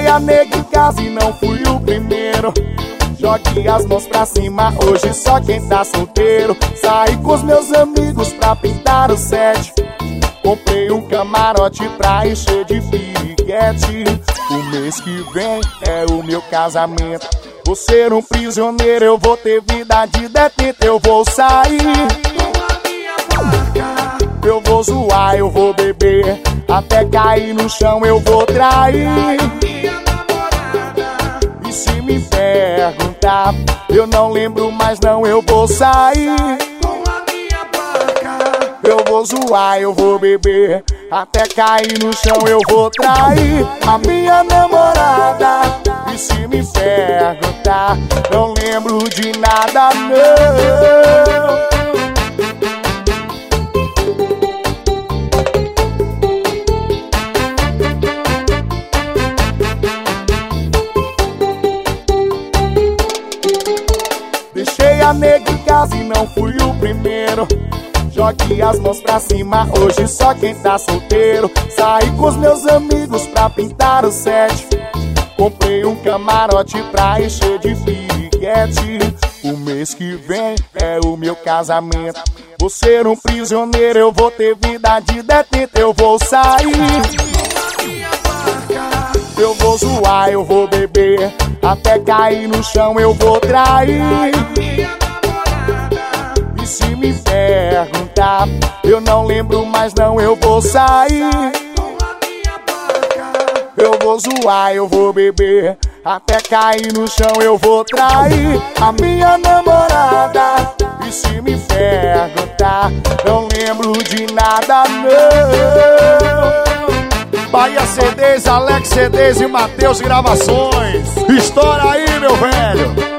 a nega em casa e não fui o primeiro. Jogue as mãos pra cima, hoje só quem tá solteiro. Saí com os meus amigos pra pintar o set. Comprei um camarote pra encher de piquete. O mês que vem é o meu casamento. Vou ser um prisioneiro, eu vou ter vida de detento. Eu vou sair com a minha placa. Eu vou zoar, eu vou beber até cair no chão, eu vou trair minha namorada. E se me perguntar, eu não lembro mais não, eu vou sair com a minha placa. Eu vou zoar, eu vou beber até cair no chão, eu vou trair a minha namorada. E se me perguntar, não lembro de nada não. Deixei a nega em casa e não fui o primeiro. Jogue as mãos pra cima, hoje só quem tá solteiro. Saí com os meus amigos pra pintar o set. Comprei um camarote pra encher de piquete. O mês que vem é o meu casamento. Vou ser um prisioneiro, eu vou ter vida de detento. Eu vou sair, eu vou zoar, eu vou beber até cair no chão, eu vou trair minha namorada. E se me perguntar, eu não lembro mais não, eu vou sair com a minha placa. Eu vou zoar, eu vou beber até cair no chão, eu vou trair a minha namorada. E se me perguntar, não lembro de nada não. Bahia CDs, Alex CDs e Matheus Gravações. Estoura aí, meu velho.